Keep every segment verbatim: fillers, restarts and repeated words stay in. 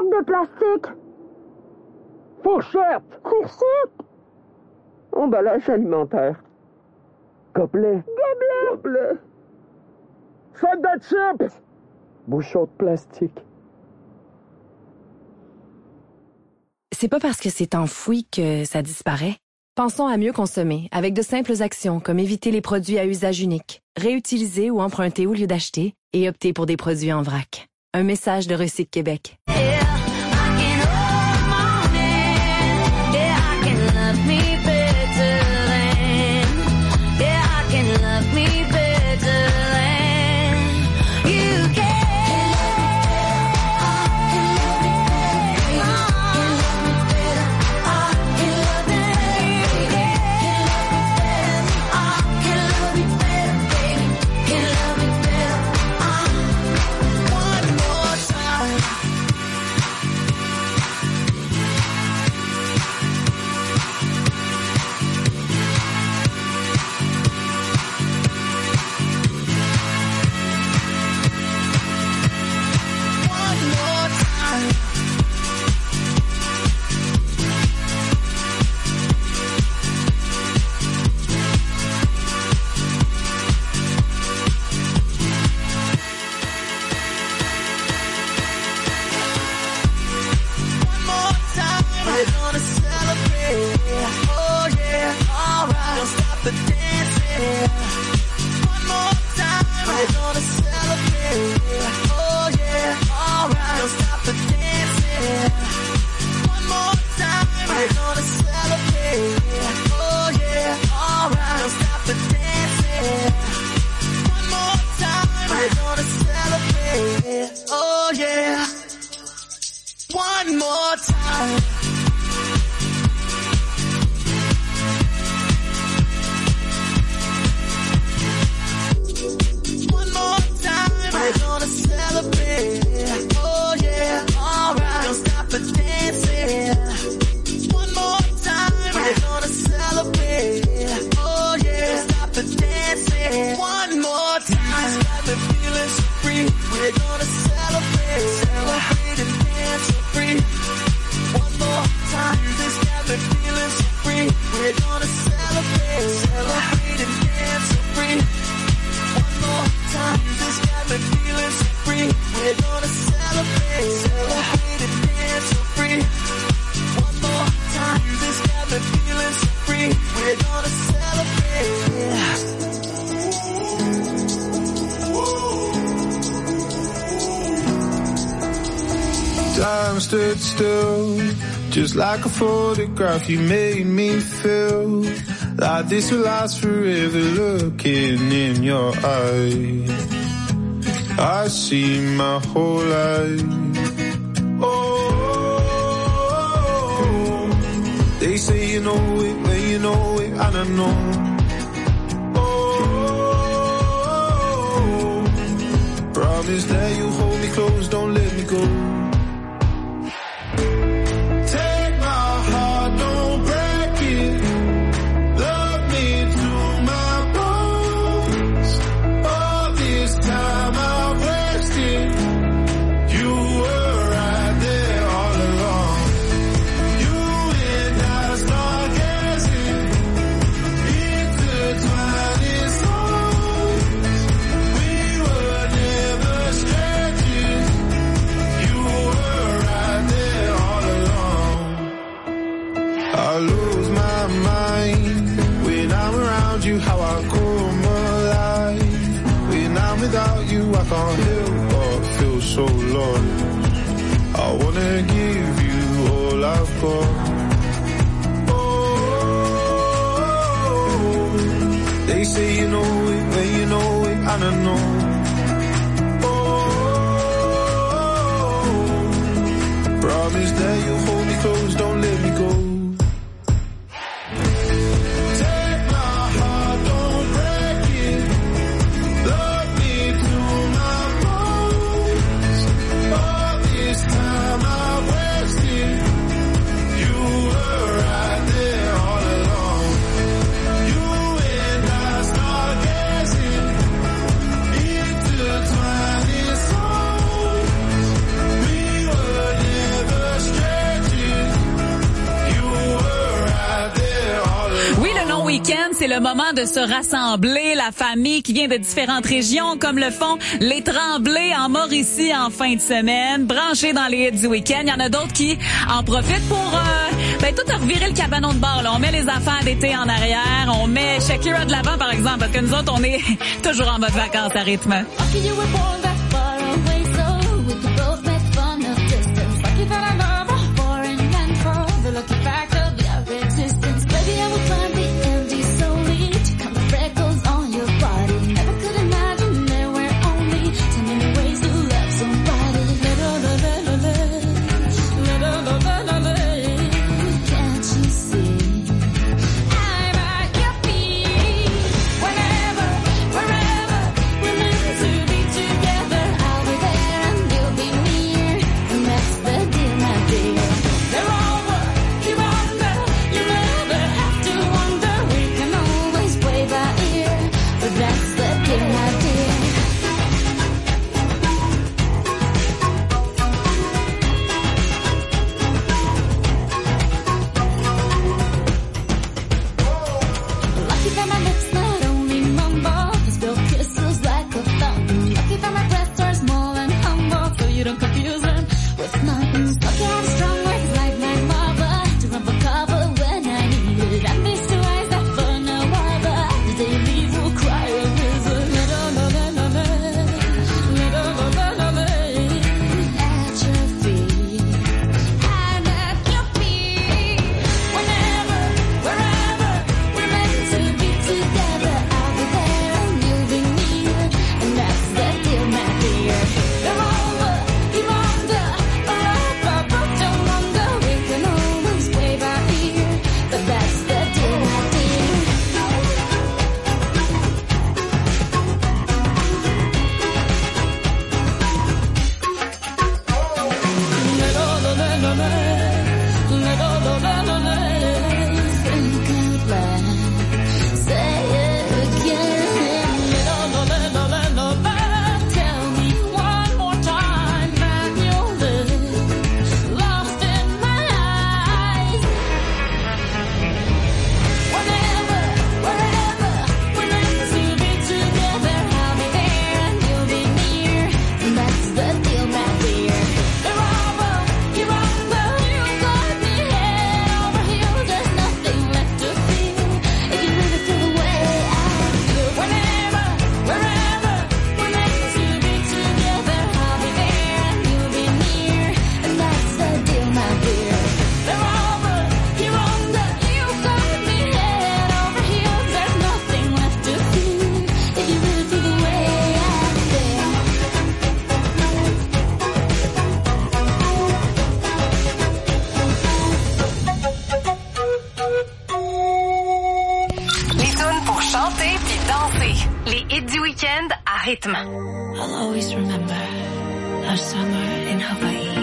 sac de plastique. Fourchette. Fourchette. Emballage alimentaire. Gobelet. Gobelet. Gobelet. Sac de chips. Bouchon de plastique. C'est pas parce que c'est enfoui que ça disparaît. Pensons à mieux consommer avec de simples actions comme éviter les produits à usage unique, réutiliser ou emprunter au lieu d'acheter et opter pour des produits en vrac. Un message de Recyc Québec. Stood still, just like a photograph. You made me feel like this will last forever. Looking in your eyes, I see my whole life. Oh, they say you know it, when you know it, and I know. Oh, promise that you hold me close, don't let me go. I can't help but feel so lost. I wanna give you all I've got. Oh, they say you know it, when you know it, and I know. Oh, promise that you'll hold me close, don't let me go. Yeah. week-end, c'est le moment de se rassembler, la famille qui vient de différentes régions, comme le font les Tremblay en Mauricie en fin de semaine, branchés dans les hits du week-end. Il y en a d'autres qui en profitent pour euh, ben, tout revirer le cabanon de bord. Là. On met les affaires d'été en arrière, on met Shakira de l'avant, par exemple, parce que nous autres, on est toujours en mode vacances à rythme. rythme. I'll always remember our summer in Hawaii.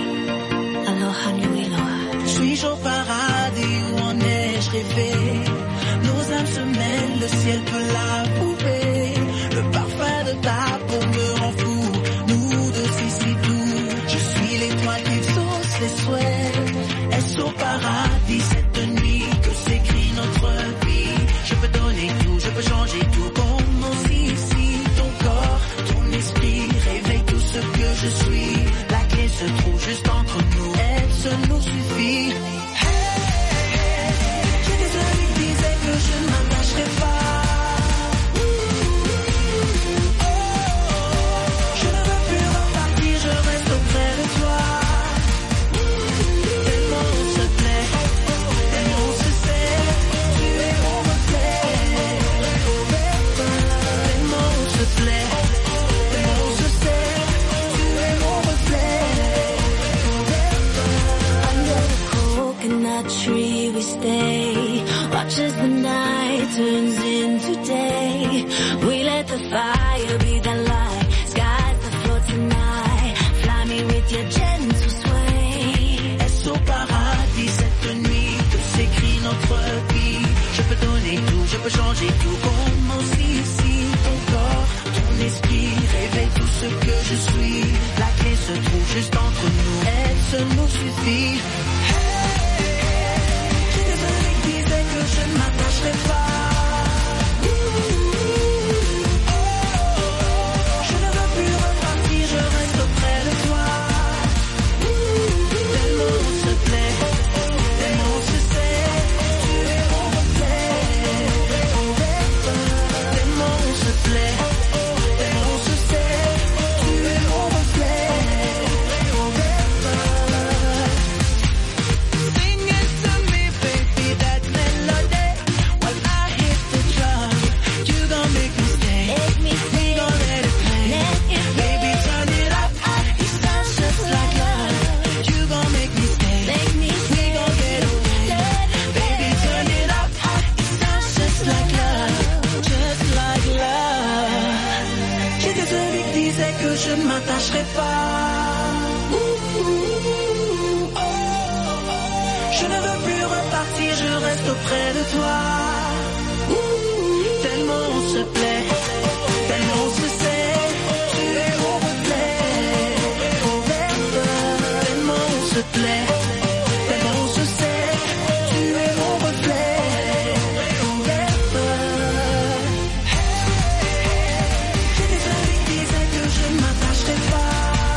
Aloha nui loa. Suis-je au paradis ou en neige rêvée? Nos âmes se mêlent, le ciel peut l'approuver. Le parfum de ta peau me rend fou. Nous deux ici tout. Je suis l'étoile qui exauce les souhaits. Est-ce au paradis cette nuit que s'écrit notre vie? Je peux donner tout, je peux changer tout. Comme aussi ici, ton corps, ton esprit réveille tout ce que je suis. La clé se trouve juste entre nous. Elle seule nous suffit. Je ne m'attacherai pas. Je ne veux plus repartir, je reste auprès de toi. Tellement on se plaît, tellement on se sait. Tu es mon reflet. Tellement on se plaît, tellement on se sait. Tu es mon reflet. Under the coconut tree we stay. Watch as the night turns into day. We let the fire be the light. Skies that float tonight. Fly me with your gentle sway. Est-ce au paradis cette nuit que s'écrit notre vie? Je peux donner tout, je peux changer tout. Comme aussi ici, ton corps, ton esprit réveille tout ce que je suis. La clé se trouve juste entre nous. Elle seule nous suffit. Je ne m'attacherai pas. près de toi. Tellement on se plaît, tellement on se sait. Tu es mon reflet, forever. Tellement on se plaît, tellement on se sait. Tu es mon reflet, forever. J'ai des amis qui disaient que je ne m'attacherai pas.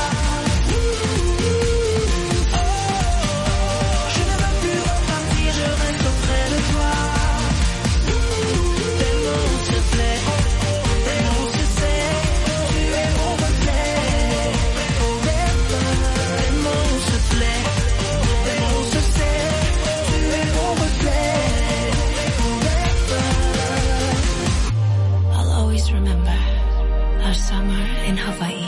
Je ne veux plus repartir, je reste auprès de toi. Tellement on se plaît, tellement on se sait. Tu es mon reflet, forever. Tellement on se plaît, tellement on se sait. Tu es mon reflet, forever. I'll always remember our summer in Hawaii.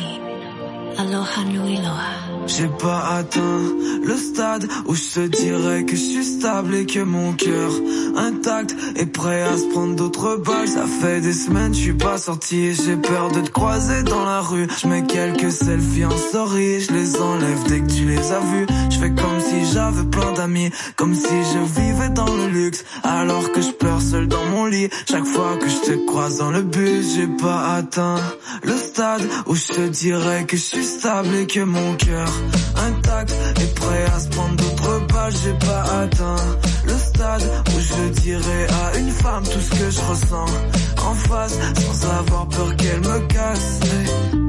Aloha nui loa. J'ai pas atteint le stade où je te dirais que je suis stable et que mon cœur intact est prêt à se prendre d'autres balles. Ça fait des semaines je suis pas sorti et j'ai peur de te croiser dans la rue. Je mets quelques selfies en story, je les enlève dès que tu les as vus. Je fais comme si j'avais plein d'amis, comme si je vivais dans le luxe, alors que je pleure seul dans mon lit. Chaque fois que je te croise dans le bus, j'ai pas atteint le stade où je te dirais que je suis stable et que mon cœur intact est prêt à se prendre d'autres balles. J'ai pas atteint le stade où je dirais à une femme tout ce que je ressens en face, sans avoir peur qu'elle me casse. Mais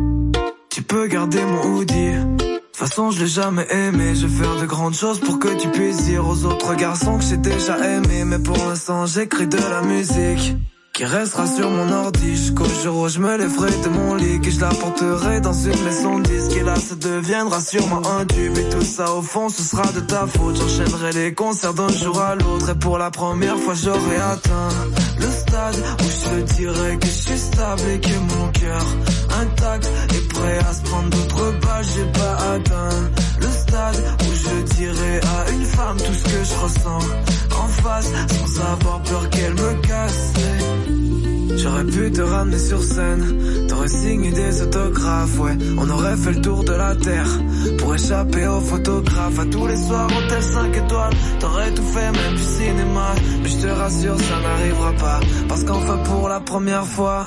tu peux garder mon hoodie, de toute façon je l'ai jamais aimé. Je vais faire de grandes choses pour que tu puisses dire aux autres garçons que j'ai déjà aimé. Mais pour l'instant j'écris de la musique qui restera sur mon ordi jusqu'au jour où je me lèverai de mon lit, que je la porterai dans une maison de disques. Et là ça deviendra sûrement un tube, et tout ça au fond ce sera de ta faute. J'enchaînerai les concerts d'un jour à l'autre, et pour la première fois j'aurai atteint le stade où je te dirais que je suis stable et que mon cœur intact est prêt à se prendre d'autres balles. J'ai pas atteint le stade où je dirais à une femme tout ce que je ressens en face, sans avoir peur qu'elle me casse. J'aurais pu te ramener sur scène, t'aurais signé des autographes, ouais. On aurait fait le tour de la terre pour échapper aux photographes. À tous les soirs, hôtel cinq étoiles, t'aurais tout fait, même du cinéma. Mais je te rassure, ça n'arrivera pas, parce qu'enfin pour la première fois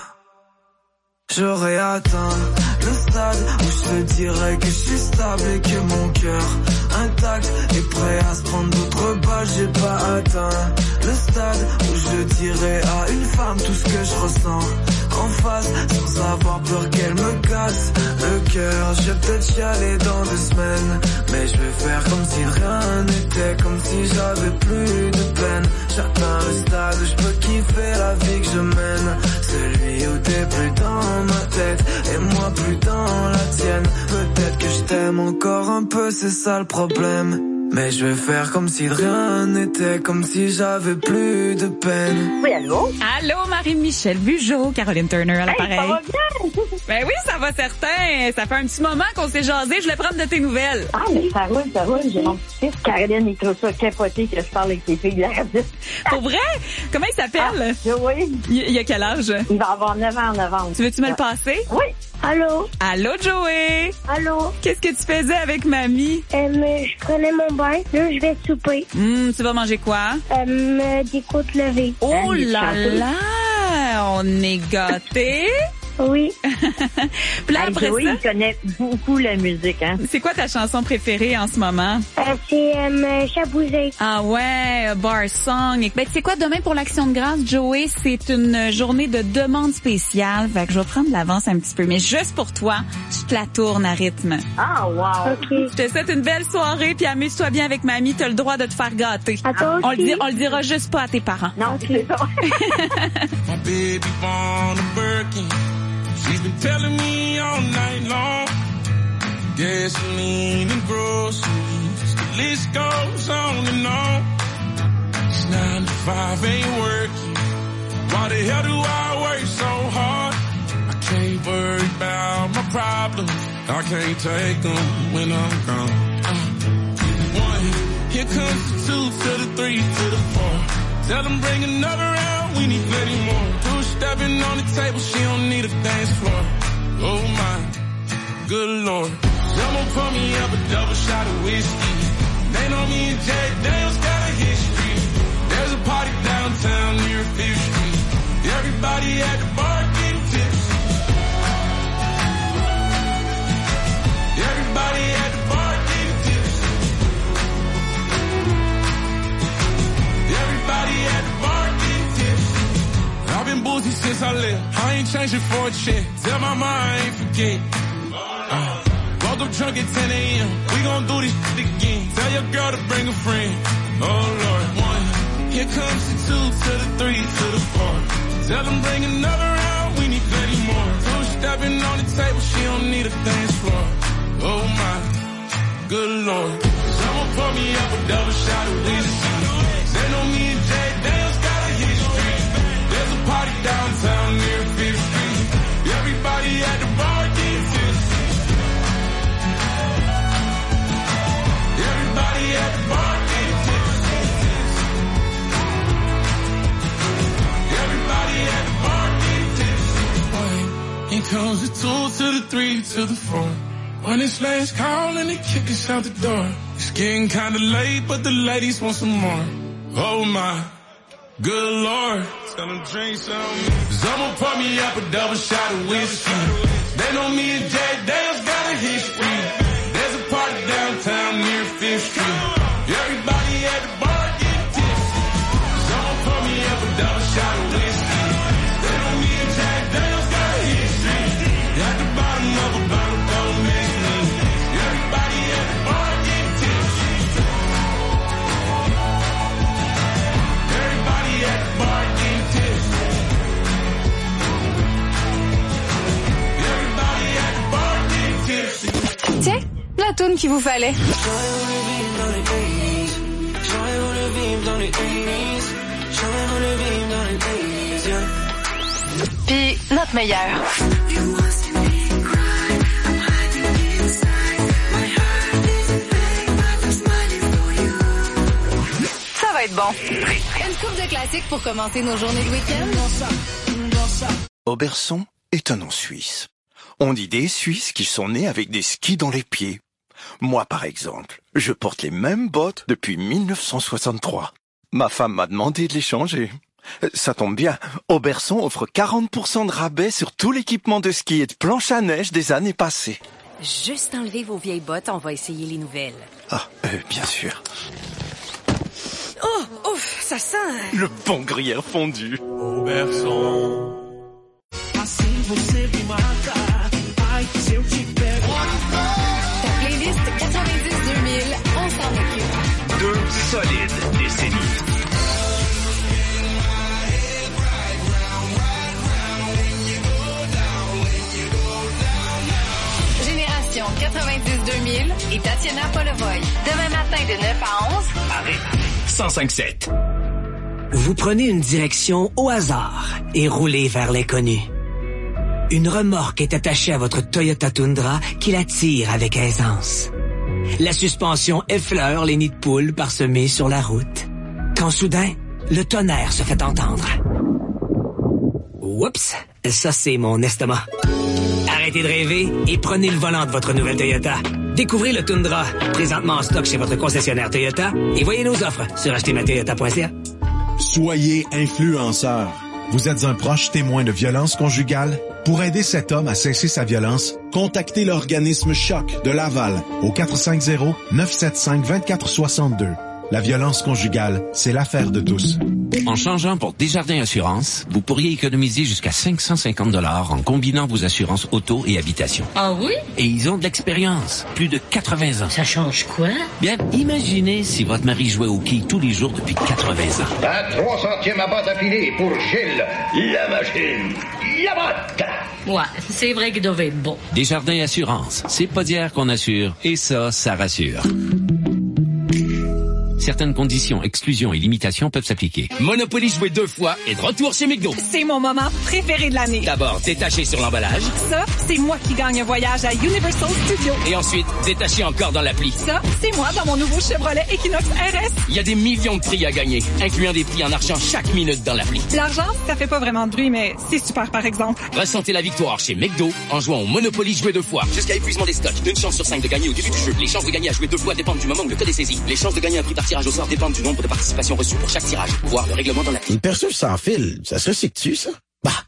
j'aurais atteint le stade où je te dirais que je suis stable et que mon cœur intact est prêt à se prendre d'autres balles. J'ai pas atteint le stade où je dirais à une femme tout ce que je ressens en face, sans avoir peur qu'elle me casse le cœur. Je vais peut-être chialer dans deux semaines, mais je vais faire comme si rien n'était, comme si j'avais plus de peine. J'atteins le stade où je peux kiffer la vie que je mène, celui où t'es plus dans ma tête et moi plus dans la tienne. Peut-être que je t'aime encore un peu, c'est ça le problème, mais je vais faire comme si de rien n'était, comme si j'avais plus de peine. Oui, allô? Allô, Marie-Michel Bugeaud, Caroline Turner à l'appareil. Hey, ça va bien? Ben oui, ça va certain. Ça fait un petit moment qu'on s'est jasé. Je voulais prendre de tes nouvelles. Ah, mais ça roule, ça roule. J'ai mon petit-fils, Caroline, il trouve ça capoté que je parle avec les filles de la radio. Pour vrai? Comment il s'appelle? Ah, oui. Il, il a quel âge? Il va avoir neuf ans en novembre. Tu veux-tu me le passer? Oui. Allô? Allô, Joey? Allô? Qu'est-ce que tu faisais avec mamie? Euh, je prenais mon bain. Là, je vais souper. Hum, tu vas manger quoi? Euh, des côtes levées. Oh là là! On est gâtés. Oui. Puis là, après Joey, ça, il connaît beaucoup la musique, hein. C'est quoi ta chanson préférée en ce moment? Euh, c'est euh, Chabouzé. Ah ouais, Bar Song. Ben, tu sais quoi, demain pour l'Action de grâce, Joey, c'est une journée de demande spéciale. Fait que je vais prendre l'avance un petit peu. Mais juste pour toi, je te la tourne à rythme. Ah, wow. OK. Je te souhaite une belle soirée, puis amuse-toi bien avec mamie. T'as le droit de te faire gâter. À toi on, aussi. le dit, on le dira juste pas à tes parents. Non, okay. C'est ça. My baby born a Birkin. She's been telling me all night long. Gasoline and groceries, the list goes on and on. It's nine to five, ain't working. Why the hell do I work so hard? I can't worry about my problems. I can't take them when I'm gone. Uh, one, here comes the two to the three to the four. Tell them bring another round, we need plenty more. Two stepping on the table, she don't need a dance floor. Oh my, good lord. Someone pour me up a double shot of whiskey. They know me and Jay Daniels got a history. There's a party since I left. I ain't changing for a check. Tell my mom I ain't forget. Uh, woke up drunk at ten a.m. We gon' do this shit again. Tell your girl to bring a friend. Oh Lord, one. Here comes the two to the three to the four. Tell them bring another round. We need plenty more. Two stepping on the table. She don't need a dance floor. Oh my, good Lord. Someone pour me up a double shot of whiskey. They know me and Jay Daniels got a history. There's a party downtown near Fifth Street. Everybody at the bar getting tipsy. Everybody at the bar getting tipsy. Everybody at the bar getting tipsy. Here comes the two to the three to the four. When it's last call and they kick us out the door. It's getting kinda late, but the ladies want some more. Oh my, good Lord. Tell them drink some. Someone pour me up a double shot of whiskey. They know me and Jack Daniels got a history. There's a party downtown near Fifth Street. Everybody at the bar getting tipsy. Someone pour me up a double shot of whiskey. They know me and Jack Daniels got a history. At the bottom of a bottle, don't mix me. Everybody at the bar getting tipsy. Everybody at the bar getting tipsy. Everybody at the bar getting tipsy. Tiens, la toune qu'il vous fallait. Puis notre meilleur. Ça va être bon. Une coupe de classiques pour commencer nos journées de week-end. Oberson est un nom suisse. On dit des Suisses qui sont nés avec des skis dans les pieds. Moi, par exemple, je porte les mêmes bottes depuis mille neuf cent soixante-trois. Ma femme m'a demandé de les changer. Ça tombe bien, Oberson offre quarante pour cent de rabais sur tout l'équipement de ski et de planche à neige des années passées. Juste enlever vos vieilles bottes, on va essayer les nouvelles. Ah, euh, bien sûr. Oh, ouf, ça sent... Le bon gruyère fondu. Oberson. Assim você me mata. Ai, se eu te pego. Ta playlist quatre-vingt-dix deux mille, on s'en occupe. Deux solides décennies. Génération quatre-vingt-dix deux mille et Tatiana Polovoy. Demain matin de neuf à onze. Arrête. cent cinq sept. Vous prenez une direction au hasard et roulez vers l'inconnu. Une remorque est attachée à votre Toyota Tundra qui la tire avec aisance. La suspension effleure les nids de poules parsemés sur la route. Quand soudain, le tonnerre se fait entendre. Oups, ça c'est mon estomac. Arrêtez de rêver et prenez le volant de votre nouvelle Toyota. Découvrez le Tundra, présentement en stock chez votre concessionnaire Toyota, et voyez nos offres sur acheter ma toyota point c a. Soyez influenceur. Vous êtes un proche témoin de violence conjugale? Pour aider cet homme à cesser sa violence, contactez l'organisme Choc de Laval au quatre cinq zéro, neuf sept cinq, deux quatre six deux. La violence conjugale, c'est l'affaire de tous. En changeant pour Desjardins Assurance, vous pourriez économiser jusqu'à cinq cent cinquante dollars en combinant vos assurances auto et habitation. Ah oui? Et ils ont de l'expérience, plus de quatre-vingts ans. Ça change quoi? Bien, imaginez si votre mari jouait au quai tous les jours depuis quatre-vingts ans. Un trois centièmes à batte affilée pour Gilles, la machine, la batte. Ouais, c'est vrai qu'il devait être bon. Desjardins Assurance, c'est pas d'hier qu'on assure, et ça, ça rassure. Certaines conditions, exclusions et limitations peuvent s'appliquer. Monopoly joué deux fois est de retour chez McDo. C'est mon moment préféré de l'année. D'abord, détaché sur l'emballage. Ça, c'est moi qui gagne un voyage à Universal Studios. Et ensuite, détaché encore dans l'appli. Ça, c'est moi dans mon nouveau Chevrolet Equinox R S. Il y a des millions de prix à gagner, incluant des prix en argent chaque minute dans l'appli. L'argent, ça fait pas vraiment de bruit, mais c'est super par exemple. Ressentez la victoire chez McDo en jouant au Monopoly joué deux fois. Jusqu'à épuisement des stocks. Une chance sur cinq de gagner au début du jeu. Les chances de gagner à jouer deux fois dépendent du moment où le code est saisi. Les chances de gagner un prix par tirage au sort dépendent du nombre de participations reçues pour chaque tirage. Voir le règlement dans l'appli. Une perceuse sans fil, ça se recycle-tu, ça? Bah,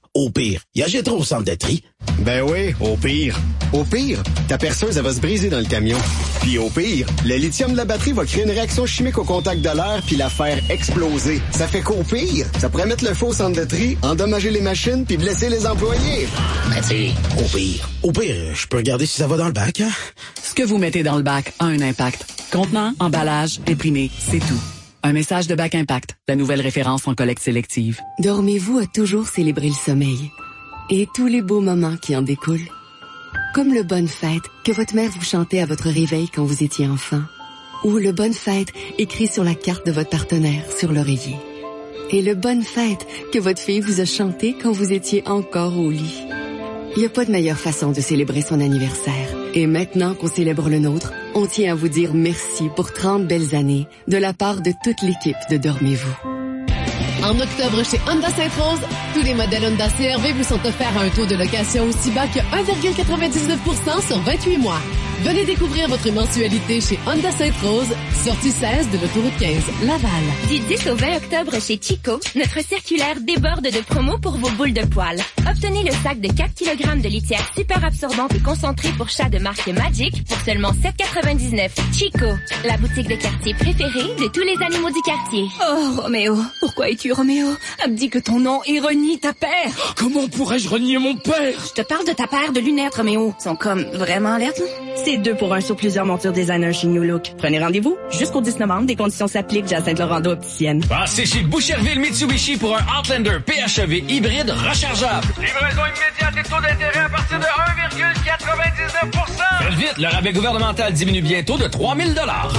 Au pire, il achètera au centre de tri. Ben oui, au pire. Au pire, ta perceuse, elle va se briser dans le camion. Puis au pire, le lithium de la batterie va créer une réaction chimique au contact de l'air puis la faire exploser. Ça fait qu'au pire, ça pourrait mettre le feu au centre de tri, endommager les machines puis blesser les employés. Ben tu sais, au pire. Au pire, je peux regarder si ça va dans le bac, hein? Ce que vous mettez dans le bac a un impact. Contenant, emballage, imprimé, c'est tout. Un message de Bac Impact, la nouvelle référence en collecte sélective. Dormez-vous a toujours célébré le sommeil et tous les beaux moments qui en découlent. Comme le Bonne Fête que votre mère vous chantait à votre réveil quand vous étiez enfant. Ou le Bonne Fête écrit sur la carte de votre partenaire sur l'oreiller. Et le Bonne Fête que votre fille vous a chanté quand vous étiez encore au lit. Il n'y a pas de meilleure façon de célébrer son anniversaire. Et maintenant qu'on célèbre le nôtre, on tient à vous dire merci pour trente belles années de la part de toute l'équipe de Dormez-vous. En octobre, chez Honda Sainte-Rose, tous les modèles Honda C R V vous sont offerts à un taux de location aussi bas que un virgule quatre-vingt-dix-neuf pour cent sur vingt-huit mois. Venez découvrir votre mensualité chez Honda Sainte-Rose, sortie seize de l'autoroute quinze, Laval. Du dix au vingt octobre chez Chico, notre circulaire déborde de promos pour vos boules de poils. Obtenez le sac de quatre kilogrammes de litière super absorbante et concentrée pour chat de marque Magic pour seulement sept quatre-vingt-dix-neuf. Chico, la boutique de quartier préférée de tous les animaux du quartier. Oh, Roméo, pourquoi es-tu Roméo? Abdis que ton nom et renie ta paire. Comment pourrais-je renier mon père? Je te parle de ta paire de lunettes, Roméo. Ils sont comme vraiment lettres. C'est deux pour un sur plusieurs montures designer chez New Look. Prenez rendez-vous jusqu'au dix novembre. Des conditions s'appliquent. Jacinthe Laurando opticienne. Passez chez Boucherville Mitsubishi pour un Outlander P H E V hybride rechargeable. Livraison immédiate et taux d'intérêt à partir de un virgule quatre-vingt-dix-neuf pour cent. Faites vite, le rabais gouvernemental diminue bientôt de trois mille dollars.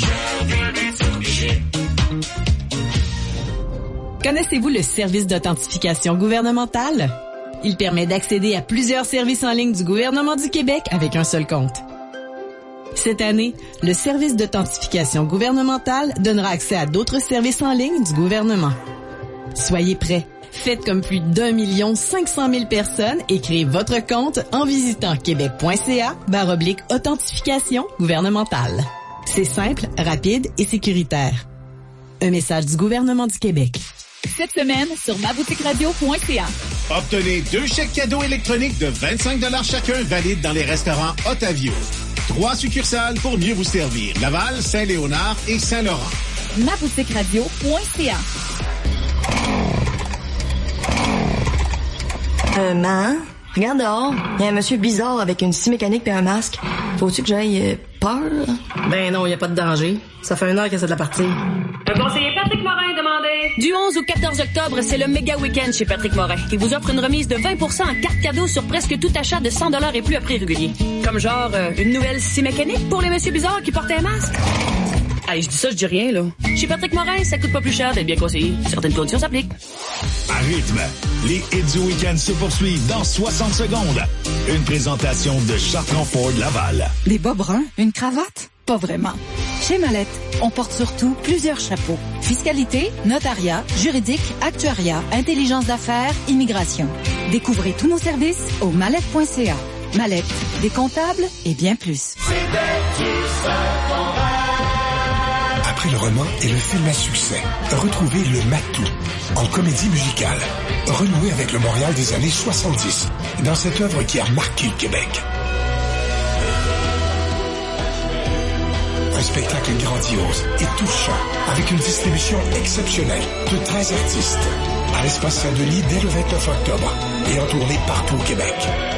Connaissez-vous le service d'authentification gouvernementale? Il permet d'accéder à plusieurs services en ligne du gouvernement du Québec avec un seul compte. Cette année, le service d'authentification gouvernementale donnera accès à d'autres services en ligne du gouvernement. Soyez prêts. Faites comme plus d'un million cinq cent mille personnes et créez votre compte en visitant québec.ca barre oblique authentification gouvernementale. C'est simple, rapide et sécuritaire. Un message du gouvernement du Québec. Cette semaine sur ma boutique radio point c a. Obtenez deux chèques cadeaux électroniques de vingt-cinq dollars chacun valides dans les restaurants Otavio. Trois succursales pour mieux vous servir. Laval, Saint-Léonard et Saint-Laurent. ma boutique radio point c a. Euh, maman, regarde dehors. Il y a un monsieur bizarre avec une scie mécanique et un masque. Faut-tu que j'aille euh, peur? Ben non, il n'y a pas de danger. Ça fait une heure que c'est de la partie. Le conseiller Patrick Morin demandé. Du onze au quatorze octobre, c'est le méga week-end chez Patrick Morin, qui vous offre une remise de vingt pour cent en carte cadeau sur presque tout achat de cent dollars et plus à prix régulier. Comme genre, euh, une nouvelle scie mécanique pour les messieurs bizarres qui portaient un masque. Hey, je dis ça, je dis rien, là. Chez Patrick Morin, ça coûte pas plus cher d'être bien conseillé. Certaines conditions s'appliquent. À rythme, les hits du week-end se poursuivent dans soixante secondes. Une présentation de Chartrand Ford Laval. Des bas bruns? Une cravate? Pas vraiment. Chez Mallette, on porte surtout plusieurs chapeaux. Fiscalité, notariat, juridique, actuariat, intelligence d'affaires, immigration. Découvrez tous nos services au mallette point c a. Mallette, des comptables et bien plus. Après le roman et le film à succès, retrouvez Le Matou en comédie musicale. Renouez avec le Montréal des années soixante-dix dans cette œuvre qui a marqué le Québec. Un spectacle grandiose et touchant avec une distribution exceptionnelle de treize artistes à l'Espace Saint-Denis dès le vingt-neuf octobre et en tournée partout au Québec.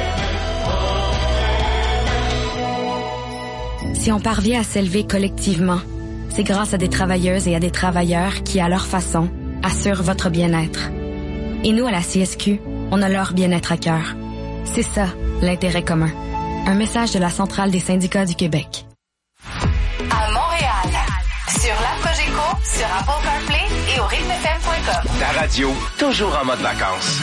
Si on parvient à s'élever collectivement, c'est grâce à des travailleuses et à des travailleurs qui, à leur façon, assurent votre bien-être. Et nous, à la C S Q, on a leur bien-être à cœur. C'est ça, l'intérêt commun. Un message de la Centrale des syndicats du Québec. À Montréal, sur la Progeco, sur Apple CarPlay et au rythme f m point com. Ta radio, toujours en mode vacances.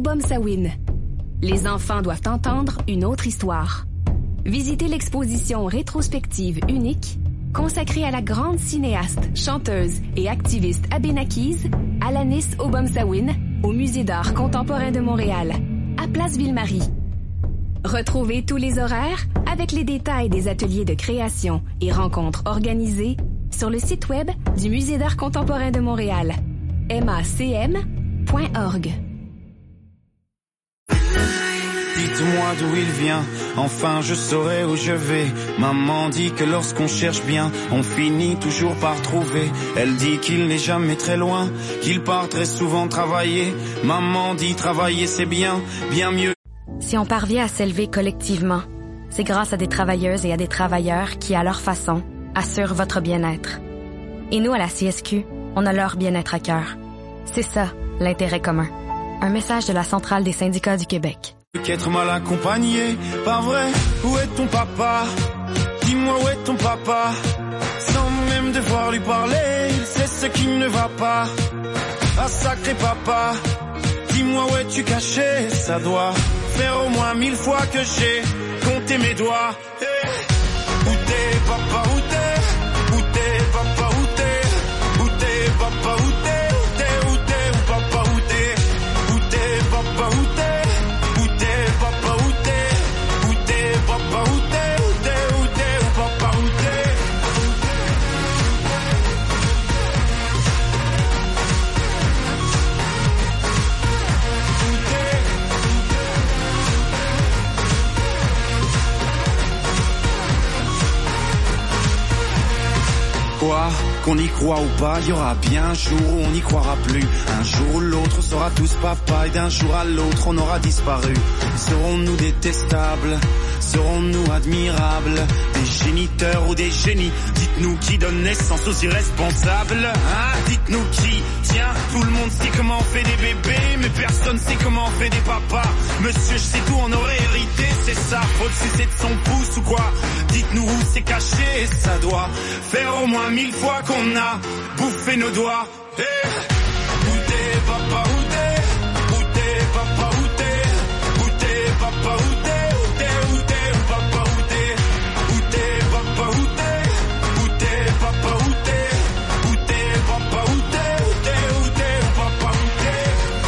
Obomsawin. Les enfants doivent entendre une autre histoire. Visitez l'exposition rétrospective unique consacrée à la grande cinéaste, chanteuse et activiste abénaquise Alanis Obomsawin au Musée d'art contemporain de Montréal, à Place Ville-Marie. Retrouvez tous les horaires avec les détails des ateliers de création et rencontres organisées sur le site web du Musée d'art contemporain de Montréal, m a c m point org. Dites-moi d'où il vient, enfin je saurai où je vais. Maman dit que lorsqu'on cherche bien, on finit toujours par trouver. Elle dit qu'il n'est jamais très loin, qu'il part très souvent travailler. Maman dit travailler c'est bien, bien mieux. Si on parvient à s'élever collectivement, c'est grâce à des travailleuses et à des travailleurs qui, à leur façon, assurent votre bien-être. Et nous, à la C S Q, on a leur bien-être à cœur. C'est ça, l'intérêt commun. Un message de la Centrale des syndicats du Québec. Qu'être mal accompagné, pas vrai, où est ton papa? Dis-moi où est ton papa? Sans même devoir lui parler, il sait ce qui ne va pas. Ah sacré papa, dis-moi où es-tu caché? Ça doit faire au moins mille fois que j'ai compté mes doigts. Hey. Où t'es papa, où t'es? Où t'es papa, où t'es? Où t'es papa, où t'es? Où t'es, où t'es, où papa, où t'es? Où t'es papa, où t'es? Papa où t'es, où t'es, papa où t'es, où t'es, où t'es, où papa où t'es. Quoi, qu'on y croit ou pas, il y aura bien un jour où on n'y croira plus. Un jour où l'autre on sera tous papa et d'un jour à l'autre on aura disparu. Serons-nous détestables? Serons-nous admirables? Des géniteurs ou des génies? Dites-nous qui donne naissance aux irresponsables, hein? Dites-nous qui? Tiens, tout le monde sait comment on fait des bébés, mais personne sait comment on fait des papas. Monsieur, je sais tout, on aurait hérité, c'est ça. Faut le sucer de son pouce ou quoi? Dites-nous où c'est caché, ça doit faire au moins mille fois qu'on a bouffé nos doigts. Hey. Où t'es, papa, où t'es? Où t'es, papa, où t'es? Où t'es, papa, où t'es? Où t'es, où t'es, où papa, où t'es? Où t'es, papa, où t'es? Où t'es, papa, où t'es? Où t'es, papa, où t'es? Où t'es, où t'es, où papa, où t'es?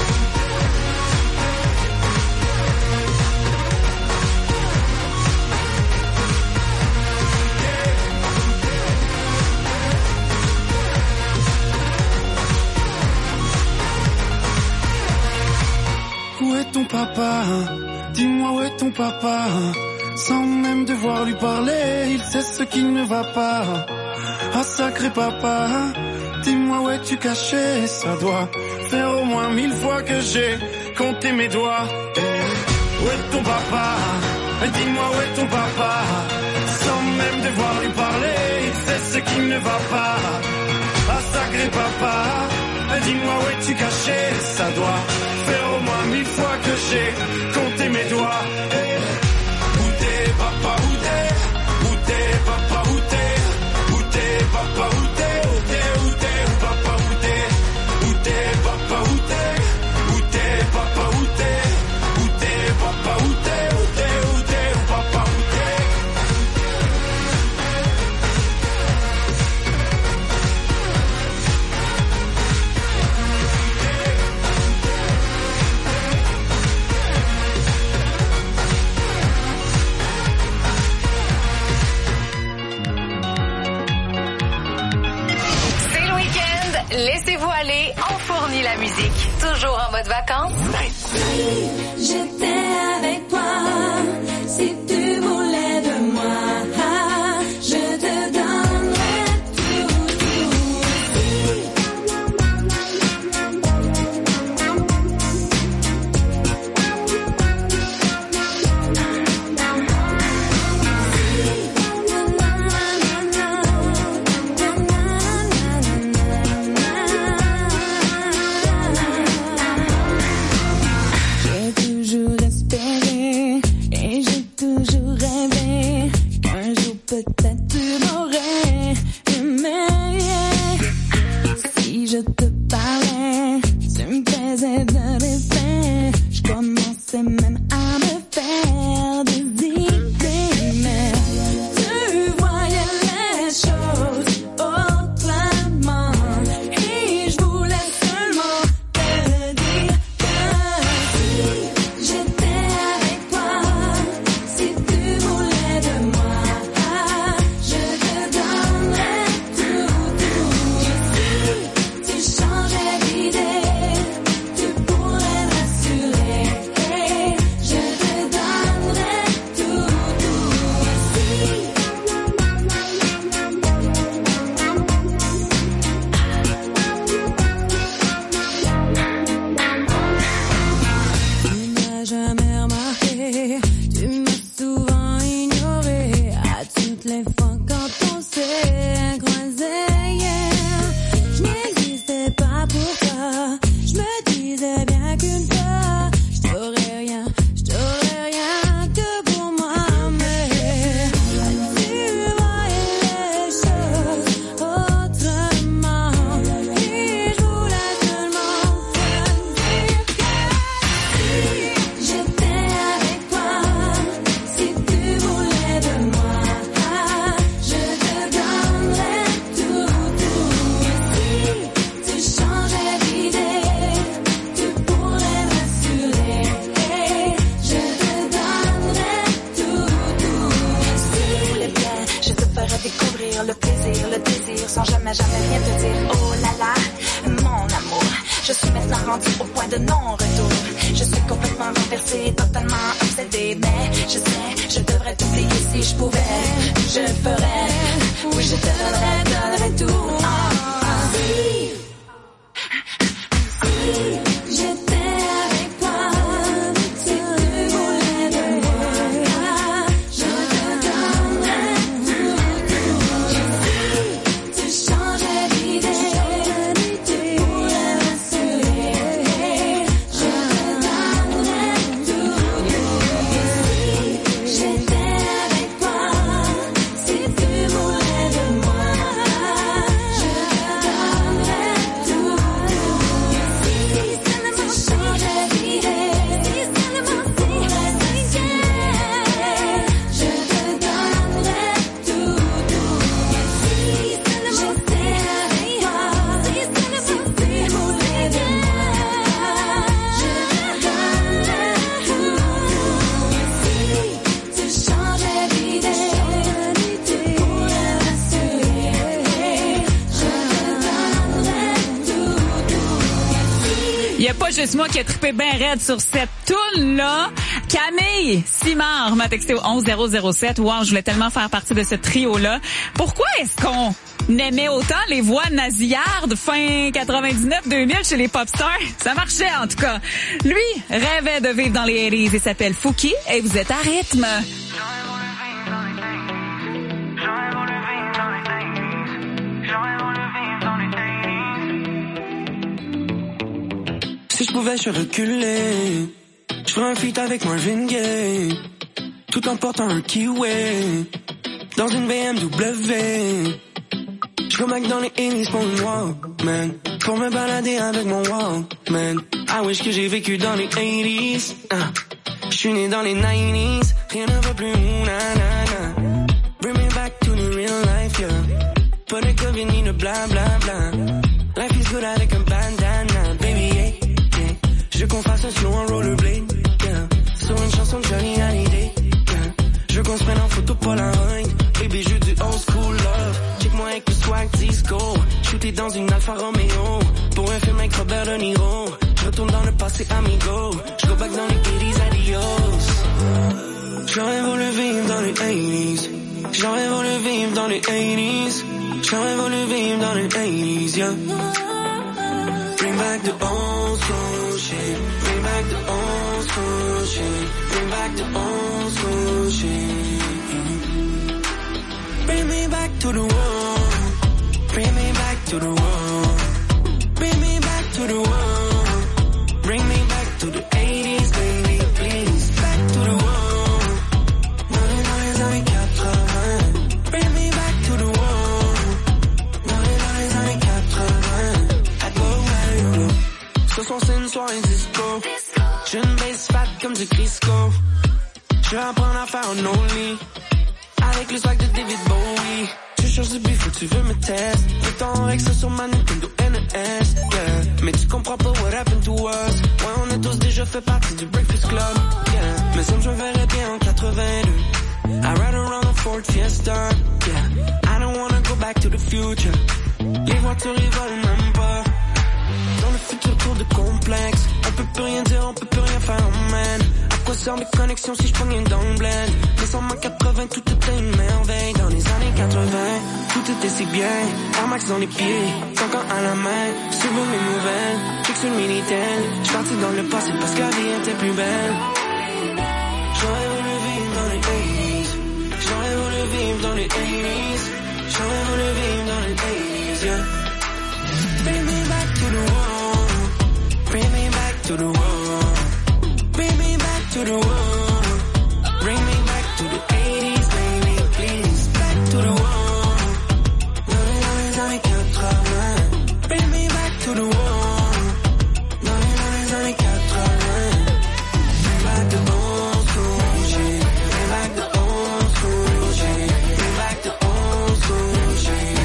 Où est ton papa? Dis-moi où est ton papa? Sans même devoir lui parler, il sait ce qui ne va pas. Ah sacré papa, dis-moi où es-tu caché? Ça doit faire au moins mille fois que j'ai compté mes doigts. Hey. Où est ton papa? Dis-moi où est ton papa? Sans même devoir lui parler, il sait ce qui ne va pas. Ah sacré papa, dis-moi où es-tu caché? Ça doit faire au moins mille fois que j'ai compté mes doigts. Hey. Où t'es papa, où t'es? Où t'es papa, où t'es? Où t'es papa, où t'es? Où t'es, où t'es, où papa, où t'es? Où t'es papa, où t'es? Où t'es papa, où t'es? Où t'es papa, où t'es? Où t'es, où t'es, où papa, où t'es? Laissez-vous aller, on fournit la musique. Toujours en mode vacances. J'étais avec toi, si tu voulais de moi, je te donnerais tout, peut-être tu m'aurais aimé. Si je te parlais, tu me faisais de l'effet. Je les fois quand on s'est croisés, yeah, je n'existais pas pour toi. Je me disais bien qu'une fois, je t'aurais rien, je t'aurais rien que pour moi, mais tu voyais les choses autrement. Et je voulais seulement te dire que si j'étais avec toi, si tu voulais de moi, je te donnerais tout, tout. Et si tu changeais d'idée, tu pourrais m'assurer, je te donnerais tout, tout. Si tu voulais bien, je te ferais découvrir le plaisir, le désir, sans jamais, jamais rien te dire. Oh là là, mon amour, je suis maintenant rendu au point de non-retour. Je suis complètement renversée, totalement obsédée, mais je sais, je devrais t'oublier si je pouvais. Je le ferais, oui je te donnerais, donnerais tout. Ah, ah. Si, si j'étais avec toi, si tu voulais de moi, je te donnerais tout, tout. Si tu changeais d'idée, tu pourrais m'assurer, je te donnerais tout, tout. Si j'étais avec toi, si tu voulais de moi, je te donnerais tout, tout. Si seulement changeais d'idée, si seulement si, si, je te donnerais tout, tout. Si seulement j'étais avec toi, si seulement si tu voulais de moi, je te donnerais tout, tout. Si tu changeais d'idée, tu pourrais m'assurer, je te donnerais tout, tout. Il y a pas juste moi qui a trippé bien raide sur cette toune-là. Camille Simard m'a texté au onze zéro zéro sept. Wow, je voulais tellement faire partie de ce trio-là. Pourquoi est-ce qu'on aimait autant les voix nasillardes fin quatre-vingt-dix-neuf deux mille chez les pop stars? Ça marchait en tout cas. Lui rêvait de vivre dans les eighties et s'appelle Fouki et vous êtes à rythme. Si je pouvais, je reculer. Je ferais un feat avec Marvin Gaye, tout en portant un kiwi dans une B M W. Je go back dans les eighties pour une Walkman, pour me balader avec mon Walkman. I wish que j'ai vécu dans les eighties. Ah. Je suis né dans les nineties, rien ne va plus, na na na. Bring me back to the real life, yeah. Pas de COVID ni de bla bla bla. Life is good avec un bandana, baby, yeah, yeah. Je veux qu'on fasse un slow en rollerblade, yeah. Sur une chanson de Johnny Hallyday, yeah. Je veux qu'on se prenne en photo Polaroid, baby, je veux du old school love. Check-moi avec le swag disco, shooté dans une Alfa Romeo, pour un film avec Robert De Niro. Je retourne dans le passé, amigo. Je go back dans les eighties, adios. J'aurais voulu vivre dans les eighties. J'aurais voulu vivre dans les eighties. J'aurais voulu vivre dans les eighties, yeah. Bring back the old school shit. Bring back the old school shit. Bring back the old school shit. Bring me back to the world. Bring me back to the world. Bring me back to the world. Bring me back to the eighties, baby, please. Back to the world. Dans les, dans les années quatre-vingts. Bring me back to the world. Dans les, dans les années quatre-vingts. I go where you go. Ce soir c'est une soirée disco. J'ai une bass fat comme du Crisco. Je vais apprendre à faire un only avec le swag de David Bowie. Tu cherches du bif ou tu veux me tester. Le temps avec ça sur ma Nintendo N E S, yeah. Mais tu comprends pas what happened to us. Ouais, on a tous déjà fait partie du Breakfast Club, yeah. Mais ça me je me verrais bien en quatre-vingt-deux. I ride around a Ford Fiesta, yeah. I don't wanna go back to the future. Les voitures ils volent même pas. Dans le futur tour de complexe. On peut plus rien dire, on peut plus rien faire, oh man. À quoi servent mes connexions si je prends rien dans le blend? Décembre en quatre-vingts, tout était une merveille. Dans les années quatre-vingts, tout était si bien. Air Max dans les pieds, cinq ans à la main. Suivre mes nouvelles, check sur le Minitel. J'suis parti dans le passé parce que la vie était plus belle. J'aurais voulu vivre dans les eighties. J'aurais voulu vivre vivre dans les eighties. J'aurais voulu vivre dans les eighties, yeah. Bring me back to the one. Bring me back to the one. Bring me back to the one. Bring me back to the eighties, baby, please. Back to the one. Dans les, dans les années quatre-vingts. Bring me back to the one. Dans les, dans les années quatre-vingts. Bring back the old school shit. Bring back the old school shit. Bring back the old school shit.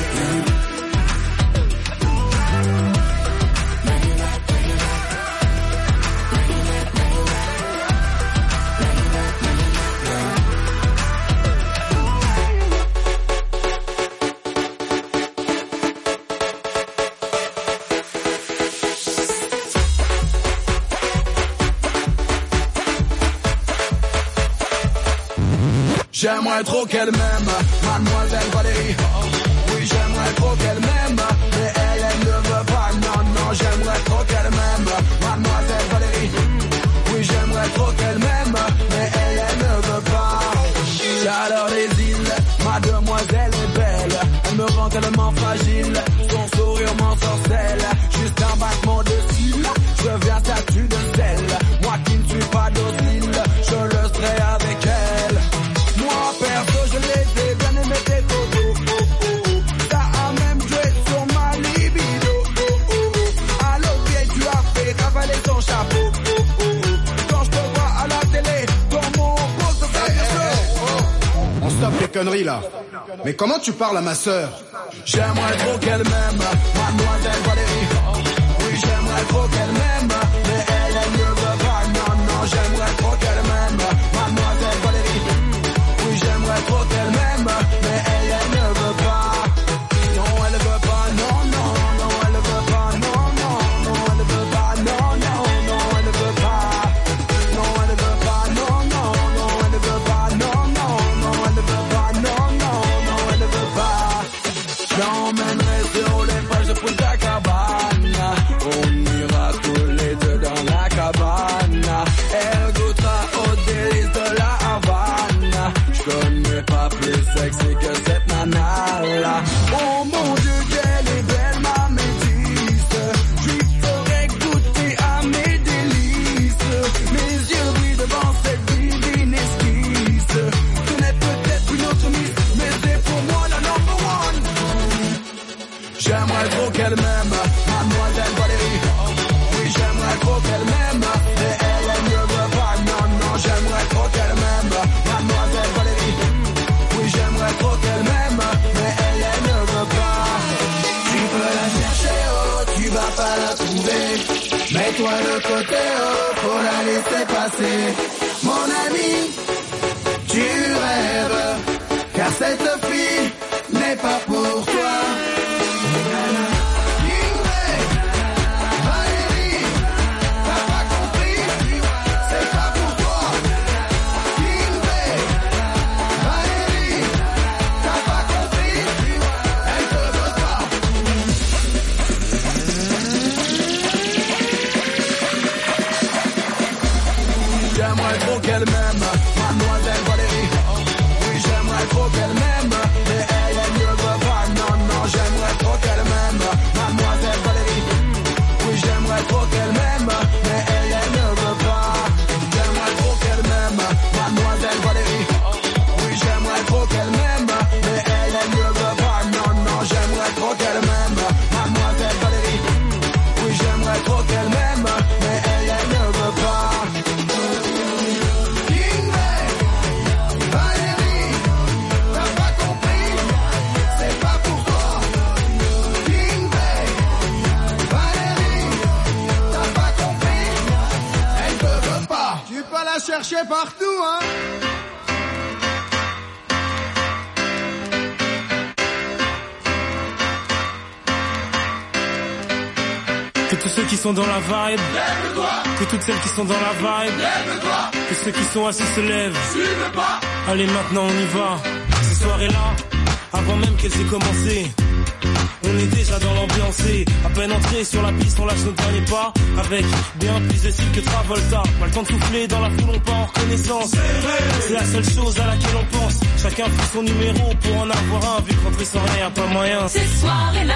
J'aimerais trop qu'elle m'aime, mademoiselle Valérie. Oui, j'aimerais trop qu'elle m'aime, mais elle, elle ne veut pas. Non, non, j'aimerais trop qu'elle m'aime, mademoiselle Valérie. Oui, j'aimerais trop qu'elle m'aime, mais elle, elle ne veut pas. J'adore les îles, mademoiselle est belle. Elle me rend tellement fragile, son sourire m'ensorcelle. Juste un battement de cils, je deviens statue de sel. Moi qui ne suis pas docile, je le serai avec elle. Moi perso je l'étais, bien aimé tes photos, oh, oh, oh. Ça a même joué sur ma libido, oh, oh, oh. À l'autre tu as fait ravaler ton chapeau, oh, oh, oh. Quand je te vois à la télé, dans mon beau se fait bien chaud. On stoppe les conneries là. Mais comment tu parles à ma sœur? J'aimerais trop qu'elle m'aime, mademoiselle Valérie. Oui, j'aimerais trop qu'elle m'aime, mais elle, elle ne veut pas. Non, non, j'aimerais trop qu'elle m'aime, mademoiselle Valérie. Oui, j'aimerais trop qu'elle m'aime, mais elle, elle ne veut pas. Non, elle veut pas, non, non, non, elle veut pas, non, non, non, elle veut pas, non, non, non, elle veut pas. Non, elle veut pas, non, non, non, elle veut pas, non, non, non, elle veut pas, non, non, non, elle veut pas. J'emmènerai sur les pages de Punta Cabana. On ira tous les deux dans la cabane. Elle goûtera aux délices de la Havane. J'connais pas plus sexy que cette nana-là. Oh mon Dieu, qu'elle est belle, ma métisse. J'lui ferai goûter à mes délices. Mes yeux brillent devant cette divine esquisse. Ce n'est peut-être une autre miss, mais c'est pour moi la number one. J'aimerais trop qu'elle m'aime, mademoiselle Valérie. Oui, j'aimerais trop qu'elle m'aime, mais elle, elle ne veut pas. Non, non, j'aimerais trop qu'elle m'aime, mademoiselle Valérie. Oui, j'aimerais trop qu'elle m'aime, mais elle, elle ne veut pas. Tu peux la chercher, oh, tu vas pas la trouver. Mets-toi de côté, oh, pour la laisser passer. Mon ami, tu rêves, car cette fille n'est pas pour toi. J'aimerais trop qu'elle m'aime, mademoiselle Valérie. Oui, j'aimerais trop qu'elle m'aime, mais elle, elle ne veut pas. Non, non, j'aimerais trop qu'elle m'aime, mademoiselle Valérie. Oui, j'aimerais trop qu'elle m'aime, mais elle, elle ne veut pas. J'aimerais trop qu'elle m'aime, mademoiselle Valérie. Oui, j'aimerais trop qu'elle m'aime, mais elle, elle ne veut pas. Non, non, j'aimerais trop qu'elle m'aime, mademoiselle Valérie. Oui, j'aimerais trop qu'elle m'aime, mais elle, elle ne veut pas. La chercher partout, hein. Que tous ceux qui sont dans la vibe, lève-toi. Que toutes celles qui sont dans la vibe, lève-toi. Que ceux qui sont assis se lèvent, suivez pas. Allez, maintenant on y va. Ces soirées-là, avant même qu'elles aient commencé, On est déjà dans l'ambiance et à peine entré sur la piste, on lâche nos derniers pas avec bien plus de style que Travolta. Pas le temps de souffler dans la foule, on part en reconnaissance. C'est la seule chose à laquelle on pense. Chacun fait son numéro pour en avoir un. Vu que rentrer sans rien, pas moyen. Ces soirées-là,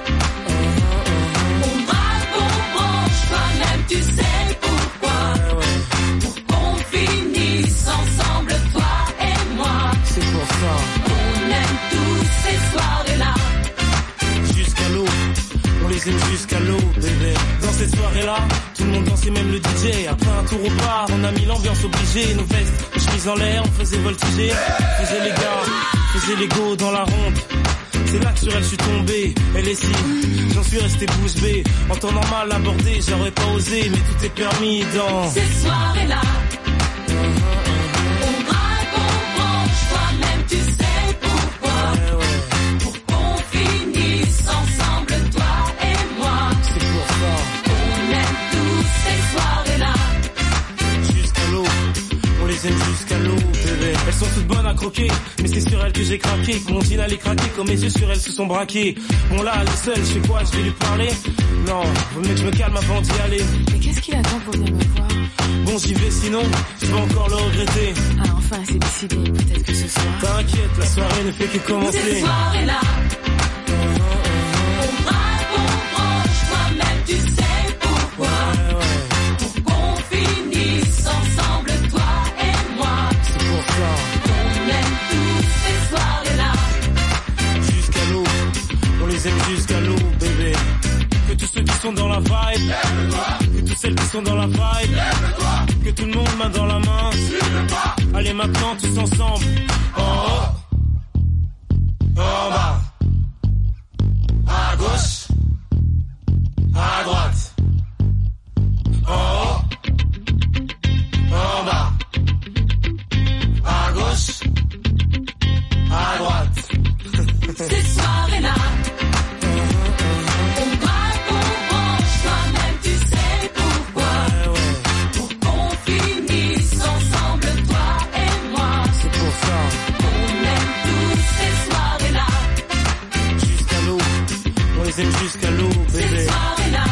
on braque, on branche, toi-même tu sais pourquoi. Pour qu'on finisse ensemble, toi et moi. C'est pour ça. On aime tous ces soirées-là. Jusqu'à l'eau, on les aime jusqu'à l'eau, bébé. Dans cette soirée-là, tout le monde dansait, même le D J. Après un tour au bar, on a mis l'ambiance obligée. Nos vestes, nos chemises en l'air, on faisait voltiger. On faisait les gars, on faisait les go dans la ronde. C'est là que sur elle je suis tombé, elle est si, j'en suis resté bouche bée. En temps normal abordé, j'aurais pas osé, mais tout est permis dans ces soirées-là. On braque, on branche, toi-même tu sais pourquoi. Ouais, ouais. Pour qu'on finisse ensemble, toi et moi. C'est pour ça. On aime tous ces soirées-là. Jusqu'à l'eau, on les aime jusqu'à l'eau, bébé. Elles sont toutes bonnes à croquer, mais c'est sur elles que j'ai craqué. Continue à les craquer, comme mes yeux sur elles se sont braqués. Bon là, elle est seule, je sais quoi, je vais lui parler. Non, vaut mieux que je me calme avant d'y aller. Mais qu'est-ce qu'il attend pour venir me voir? Bon, j'y vais, sinon, je vais encore le regretter. Ah enfin, c'est décidé, peut-être que ce soir... T'inquiète, la soirée ne fait que commencer. Ces soirées-là, on braque, on branche, toi-même tu sais pourquoi. Ouais, ouais. Pour qu'on finisse ensemble, toi et moi. C'est pour ça. On aime tous ces soirées-là. Jusqu'à l'eau, on les aime jusqu'à l'eau, bébé. Que tous ceux qui sont dans la vibe, lève-toi. Que toutes celles qui sont dans la vibe, lève-toi. Que tout le monde main dans la main, suive-moi. Allez maintenant tous ensemble, en haut, en bas, à gauche, à droite, en haut, en bas, à gauche, à droite. Ces soirées-là, on braque, on branche, toi-même tu sais pourquoi. Pour qu'on finisse ensemble, toi et moi. C'est pour ça. On aime tous ces soirées-là. Jusqu'à l'eau, on les aime jusqu'à l'eau, bébé. Ces soirées-là,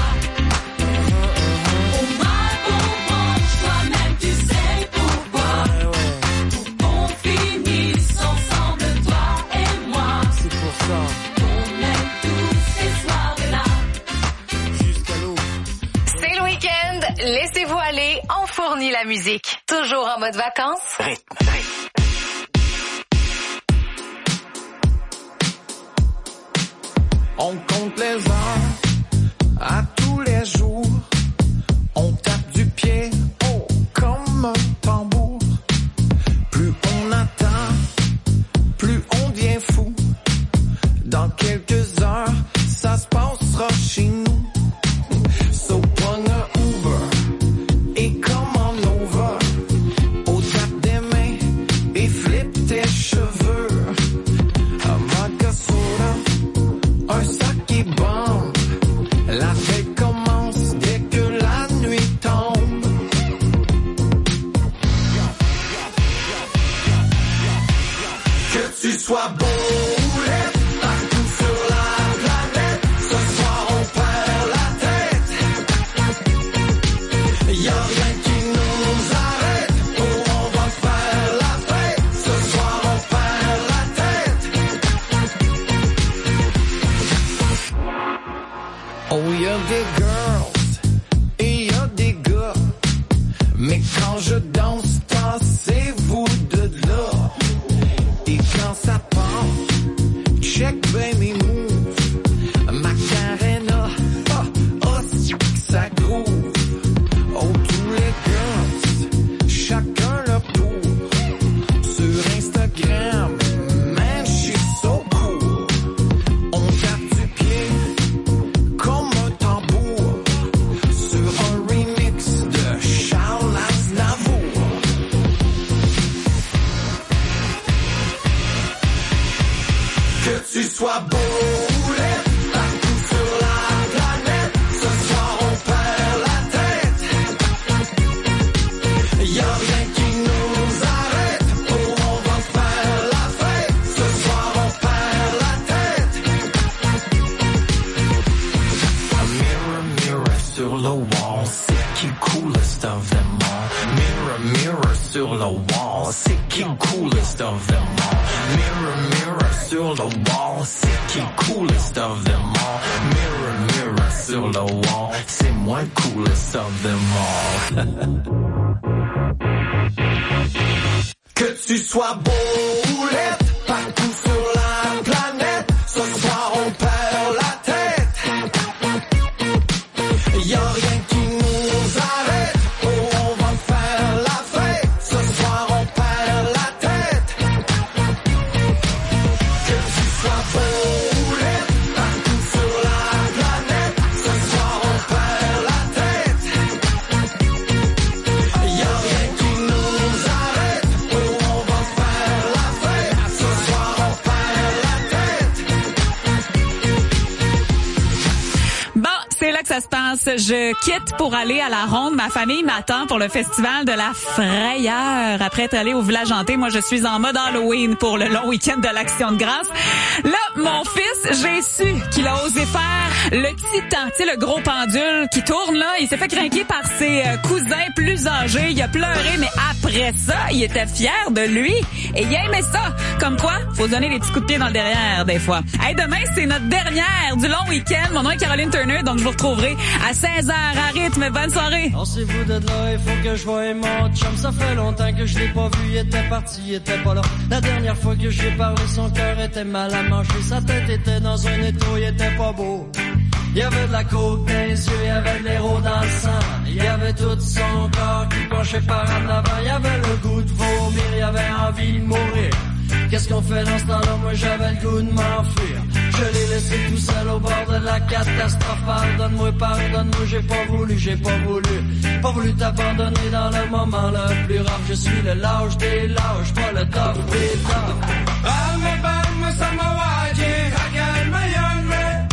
on braque, on branche, toi-même tu sais pourquoi. Pour qu'on finisse ensemble, toi et moi. C'est pour ça. On aime tous ces soirées-là. Jusqu'à l'eau. C'est le week-end, laissez-vous aller, on fournit la musique. Toujours en mode vacances. Rythme, rythme. On compte les heures à tous les jours. On tape du pied, oh, comme un tambour. Plus on attend, plus on devient fou. Dans quelques heures, ça se passera chez nous. So prends un Uber et commande over. Au tape des mains et flip tes cheveux. Un vodka soda, un sac qui bombe. La fête commence dès que la nuit tombe. Que tu sois beau ou laid, partout sur la planète, ce soir on perd la tête. Y'a rien qui nous arrête, oh on va faire la fête. Ce soir on perd la tête. Oh y'a des girls et y'a des gars, mais quand je danse, dansez-vous de là. Et quand ça part, check baby move. Macarena, oh, oh, ça groove. Oh, tous les girls, chacun leur tour. Sur Instagram, man, she's so cool. On tape du pied comme un tambour. Sur un remix de Charles Aznavour. Que tu sois beau ou laid, partout sur la planète, ce soir on perd la tête. Y'a rien qui nous arrête, oh on va faire la fête. Ce soir on perd la tête. wall, c'est qui coolest of them all. Mirror, mirror sur le wall, c'est qui coolest of them all. Mirror, mirror sur le wall, c'est moi coolest of them all. Que tu sois beau ou laid, partout sur la planète, ce soir on perd la tête. Y'a rien qui nous arrête, oh on va faire la fête, ce soir on perd la tête. Que tu sois beau ou laid, partout sur la planète, ce soir on perd la tête. Y'a rien qui nous arrête, oh on va faire la fête, ce soir on perd la tête. Bon, c'est là que ça se passe. Je quitte pour aller à la ronde. Ma famille m'attend pour le festival de la frayeur. Après être allé au village hanté, moi je suis en mode Halloween pour le long week-end de l'Action de grâce. Là, mon fils, j'ai su qu'il a osé faire le titan, tu sais, le gros pendule qui tourne là. Il s'est fait craquer par ses euh, cousins plus âgés. Il a pleuré, mais après ça, il était fier de lui et il aimait ça. Comme quoi, faut donner des petits coups de pied dans le derrière des fois. Hey, demain, c'est notre dernière du long week-end. Mon nom est Caroline Turner, donc je vous retrouverai à seize heures à rythme. Bonne soirée. Pensez-vous d'être là, il faut que je voie mon chum. Ça fait longtemps que je l'ai pas vu, il était parti, il était pas là. La dernière fois que j'ai parlé, son cœur était mal à manger. Sa tête était dans un étau, il était pas beau. Il y avait de la coke dans les yeux, il y avait de l'héros dans le sang. Il y avait tout son corps qui penchait par en avant. Il y avait le goût de vomir, il y avait envie de mourir. Qu'est-ce qu'on fait dans ce temps-là? Moi j'avais le goût de m'enfuir. Je l'ai laissé tout seul au bord de la catastrophe. Pardonne-moi, pardonne-moi, j'ai pas voulu, j'ai pas voulu. Pas voulu t'abandonner dans le moment le plus rare. Je suis le lâche des lâches, pas le top des tops. Balme, balme, samawaji, hagan mayanwe.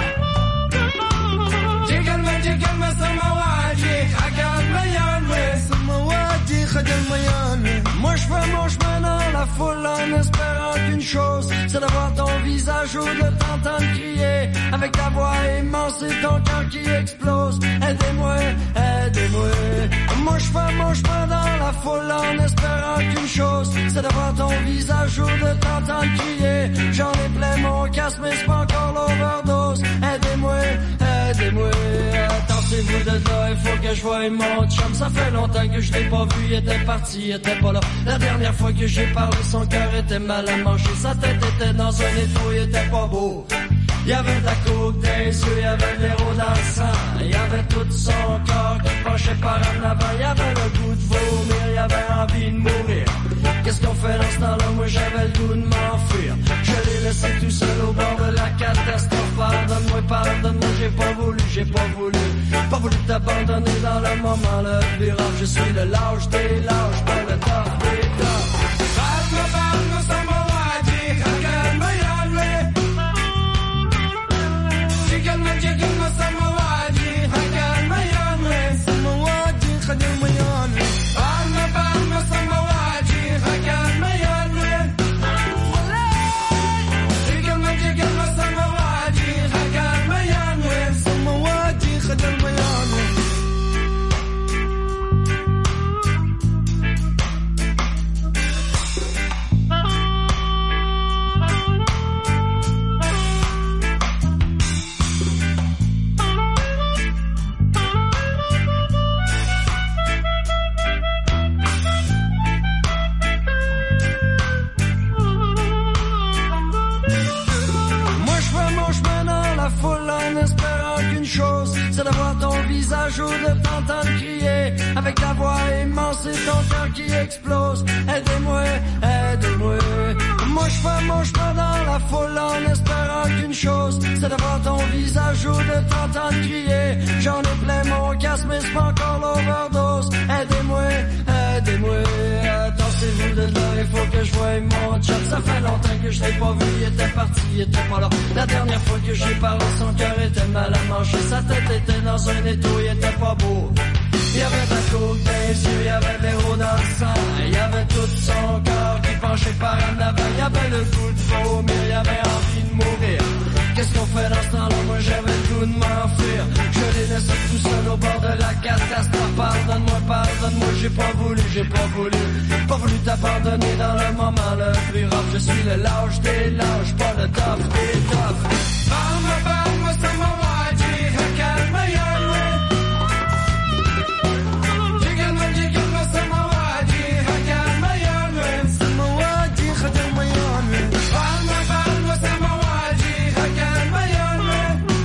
Jigalme, jigalme, samawaji, hagan mayanwe. Samawaji, hagan mayanwe. Moi je fais mon chemin dans la foule en espérant qu'une chose, c'est d'avoir ton visage ou de t'entendre crier avec ta voix immense et ton cœur qui explose. Aidez-moi, aidez-moi. Moi je fais mon chemin dans la foule en espérant qu'une chose, c'est d'avoir ton visage ou de t'entendre crier. J'en ai plein mon casque mais c'est pas encore l'overdose. Aidez-moi, aidez-moi. Attendez-vous de là, il faut que je voie mon chum. Ça fait longtemps que je l'ai pas vu, il était parti, il était pas là. La dernière fois que j'ai parlé, son cœur était mal à manger. Sa tête était dans un étau, il était pas beau. Il y avait de la coke dans les yeux, il y avait de l'héros dans le sang. Il y avait tout son corps qui penchait par en avant. Il y avait le goût de vomir, il y avait envie de mourir. Qu'est-ce qu'on fait dans ce temps-là? Moi j'avais le goût de m'enfuir. Je l'ai laissé tout seul au bord de la catastrophe. Pardonne-moi, pardonne-moi, j'ai pas voulu, j'ai pas voulu. Pas voulu t'abandonner dans le moment le plus rare. Je suis le lâche des lâches, pas le top des tops. Balme, balme, samawaji, hagan mayanwe. Jigalme, jigalme, samawaji, hagan mayanwe. Samawaji, hagan mayanwe. Balme, balme, samawaji, hagan mayanwe. Jigalme, jigalme, samawaji, hagan mayanwe. Samawaji, hagan mayanwe. C'est d'avoir ton visage ou de t'entendre crier avec ta voix immense et ton cœur qui explose. Aidez-moi, aidez-moi. Moi je fais mon chemin dans la foule en espérant qu'une chose, c'est d'avoir ton visage ou de t'entendre crier. J'en ai plein mon casque mais c'est pas encore l'overdose. Aidez-moi, aidez-moi. Attendez-vous de là, il faut que je voie mon chum. Ça fait longtemps que je l'ai pas vu, il était parti, il était pas là. La dernière fois que j'ai parlé, son cœur était mal à manger. Sa tête était dans un étau, il était pas beau. Il y avait de la coke dans les yeux, il y avait de l'héros dans le sang. Il y avait tout son corps qui penchait par en avant. Il y avait le goût de vomir, il y avait envie de mourir. Qu'est-ce qu'on fait dans ce temps-là? Moi j'avais le goût de m'enfuir. Je l'ai laissé tout seul au bord de la catastrophe. Pardonne-moi, pardonne pardonne, moi j'ai pas voulu, j'ai pas voulu. Pas voulu t'abandonner dans le moment le plus rough. Je suis le lâche des lâches, pas le tough des tough. Parle-moi, parle-moi, ça m'a wadi, calme yanwe. Jigalma, jigalma, ça m'a wadi, calme yanwe. Ça m'a wadi, calme yanwe. Parle-moi, parle-moi, ça m'a wadi, calme yanwe.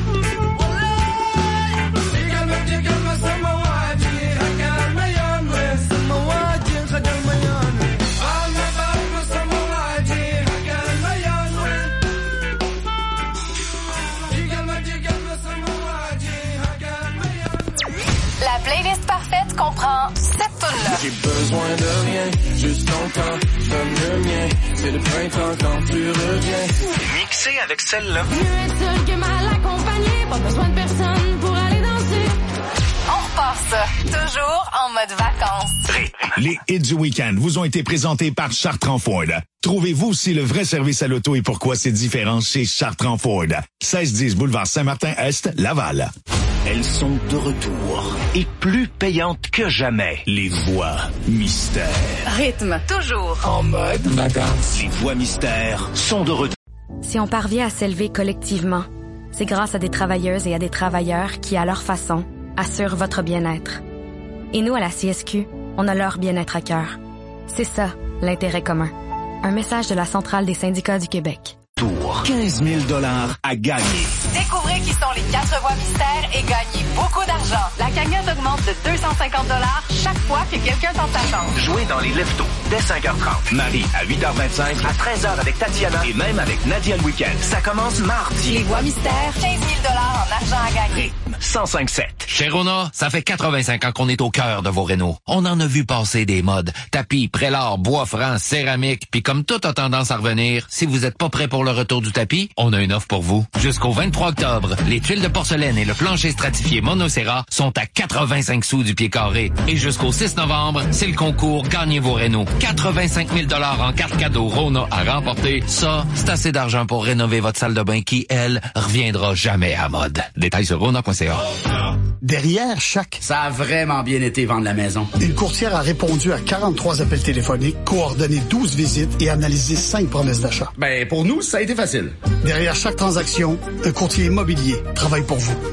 Jigalma, jigalma, ça m'a wadi, calme yanwe. Ça m'a wadi, calme yanwe. Parle-moi, parle-moi, ça m'a wadi, calme yanwe. La playlist parfaite comprend sept tunes-là. J'ai besoin de rien, juste ton temps, donne le mien. C'est le printemps quand tu reviens. Mixé avec celle-là. Mieux être seul que mal accompagné, pas besoin de personne pour aller danser. On repart ça, toujours en mode vacances. Les hits du week-end vous ont été présentés par Chartrand Ford. Trouvez-vous aussi le vrai service à l'auto et pourquoi c'est différent chez Chartrand Ford. seize dix boulevard Saint-Martin-Est, Laval. Elles sont de retour et plus payantes que jamais. Les voix mystères. Rythme. Toujours en mode vacances. Les voix mystères sont de retour. Si on parvient à s'élever collectivement, c'est grâce à des travailleuses et à des travailleurs qui, à leur façon, assurent votre bien-être. Et nous, à la C S Q, on a leur bien-être à cœur. C'est ça, l'intérêt commun. Un message de la Centrale des syndicats du Québec. Tour. quinze mille dollars à gagner. Découvrez qui sont les quatre voix mystères et gagnez beaucoup d'argent. La cagnotte augmente de deux cent cinquante dollars chaque fois que quelqu'un tente sa chance. Jouez dans les leftos dès cinq heures trente. Marie à huit heures vingt-cinq, à treize heures avec Tatiana et même avec Nadia le week-end. Ça commence mardi. Les voix mystères, quinze mille dollars en argent à gagner. Rythme cent cinq sept. Chez Rona, ça fait quatre-vingt-cinq ans qu'on est au cœur de vos rénaux. On en a vu passer des modes. Tapis, prélat, bois franc, céramique. Puis comme tout a tendance à revenir, si vous êtes pas prêt pour le retour du tapis, on a une offre pour vous. Jusqu'au vingt-trois octobre, les tuiles de porcelaine et le plancher stratifié Monocera sont à quatre-vingt-cinq sous du pied carré. Et jusqu'au six novembre, c'est le concours Gagnez vos rénaux. quatre-vingt-cinq mille dollars en carte cadeau Rona à remporter. Ça, c'est assez d'argent pour rénover votre salle de bain qui, elle, reviendra jamais à mode. Détails sur rona point c a. Derrière chaque... Ça a vraiment bien été vendre la maison. Une courtière a répondu à quarante-trois appels téléphoniques, coordonné douze visites et analysé cinq promesses d'achat. Ben, pour nous, ça a été facile. Derrière chaque transaction, un courtier immobilier travaille pour vous.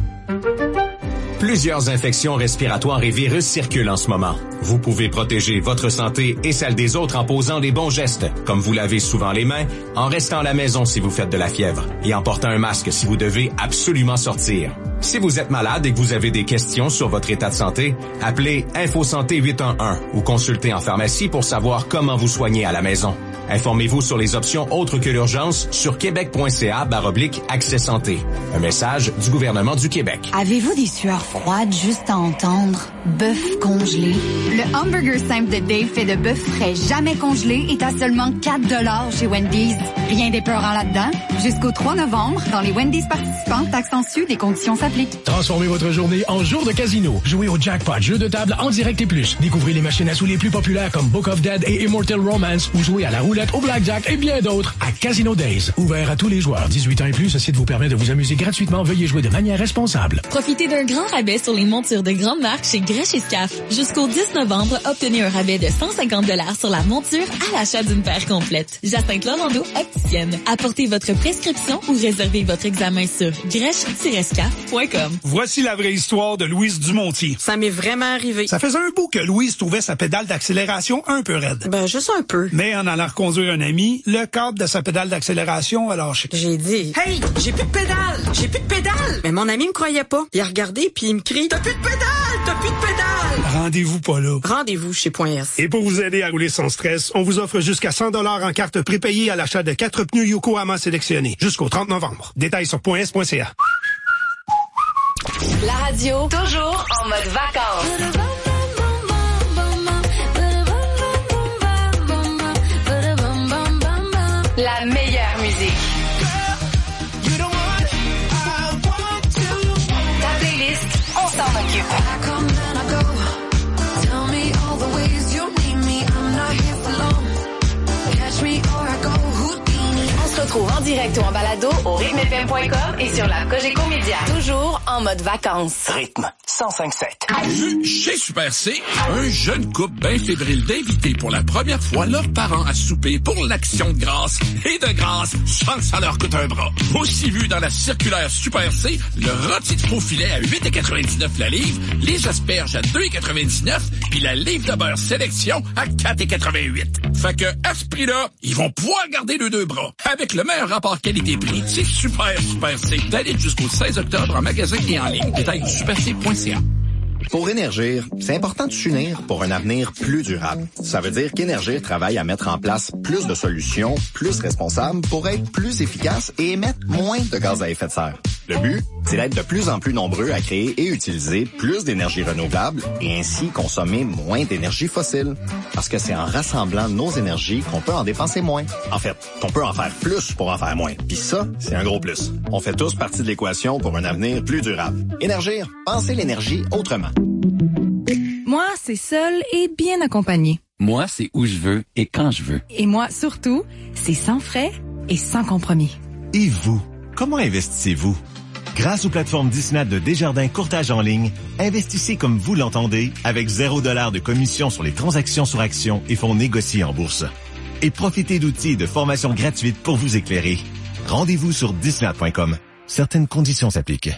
Plusieurs infections respiratoires et virus circulent en ce moment. Vous pouvez protéger votre santé et celle des autres en posant les bons gestes, comme vous lavez souvent les mains, en restant à la maison si vous faites de la fièvre et en portant un masque si vous devez absolument sortir. Si vous êtes malade et que vous avez des questions sur votre état de santé, appelez InfoSanté huit un un ou consultez en pharmacie pour savoir comment vous soigner à la maison. Informez-vous sur les options autres que l'urgence sur québec.ca barre oblique accès santé. Un message du gouvernement du Québec. Avez-vous des sueurs froides juste à entendre? Bœuf congelé. Le hamburger simple de Dave fait de bœuf frais jamais congelé est à seulement quatre dollars chez Wendy's. Rien d'épeurant là-dedans. Jusqu'au trois novembre, dans les Wendy's participants, taxes en dessus, des conditions s'appliquent. Transformez votre journée en jour de casino. Jouez au jackpot, jeu de table en direct et plus. Découvrez les machines à sous les plus populaires comme Book of Dead et Immortal Romance ou jouez à la roulette, au blackjack et bien d'autres à Casino Days. Ouvert à tous les joueurs. dix-huit ans et plus, ce site vous permet de vous amuser gratuitement. Veuillez jouer de manière responsable. Profitez d'un grand rabais sur les montures de grande marque chez Grèche et Scaf. Jusqu'au dix novembre, obtenez un rabais de cent cinquante dollars sur la monture à l'achat d'une paire complète. Jacinthe Lorando, opticienne. Apportez votre prescription ou réservez votre examen sur grèche tiret scaf point com. Voici la vraie histoire de Louise Dumontier. Ça m'est vraiment arrivé. Ça faisait un bout que Louise trouvait sa pédale d'accélération un peu raide. Ben, juste un peu. Mais en allant reconduire un ami, le câble de sa pédale d'accélération a lâché. J'ai dit, hey, j'ai plus de pédale, j'ai plus de pédale. Mais mon ami me croyait pas. Il a regardé puis il me crie, t'as plus de pédale, t'as plus de pédale. Rendez-vous pas là. Rendez-vous chez Point S. Et pour vous aider à rouler sans stress, on vous offre jusqu'à cent dollars en carte prépayée à l'achat de quatre pneus Yokohama sélectionnés jusqu'au trente novembre. Détails sur point s point c a. La radio, toujours en mode vacances. La meilleure musique. Ta playlist, on s'en occupe. On se retrouve en direct ou en balado au rythme f m point com et sur la Cogeco Média. Toujours en mode vacances. Rythme cent cinq sept. Chez Super C, un jeune couple bien fébrile d'inviter pour la première fois leurs parents à souper pour l'action de grâce. Et de grâce, sans que ça leur coûte un bras. Aussi vu dans la circulaire Super C, le rôti de faux filet à huit virgule quatre-vingt-dix-neuf la livre, les asperges à deux virgule quatre-vingt-dix-neuf, puis la livre de beurre sélection à quatre virgule quatre-vingt-huit. Fait que, à ce prix-là, ils vont pouvoir garder le deux bras. Avec le meilleur rapport qualité-prix, c'est super, super C. Valide jusqu'au seize octobre en magasin et en ligne. Détail super c point c a. Pour Énergir, c'est important de s'unir pour un avenir plus durable. Ça veut dire qu'Énergir travaille à mettre en place plus de solutions, plus responsables pour être plus efficace et émettre moins de gaz à effet de serre. Le but, c'est d'être de plus en plus nombreux à créer et utiliser plus d'énergie renouvelable et ainsi consommer moins d'énergie fossile. Parce que c'est en rassemblant nos énergies qu'on peut en dépenser moins. En fait, qu'on peut en faire plus pour en faire moins. Puis ça, c'est un gros plus. On fait tous partie de l'équation pour un avenir plus durable. Énergir, pensez l'énergie autrement. Moi, c'est seul et bien accompagné. Moi, c'est où je veux et quand je veux. Et moi, surtout, c'est sans frais et sans compromis. Et vous, comment investissez-vous? Grâce aux plateformes Disney de Desjardins Courtage en ligne, investissez comme vous l'entendez avec zéro dollar de commission sur les transactions sur actions et fonds négociés en bourse. Et profitez d'outils et de formations gratuites pour vous éclairer. Rendez-vous sur disney point com. Certaines conditions s'appliquent.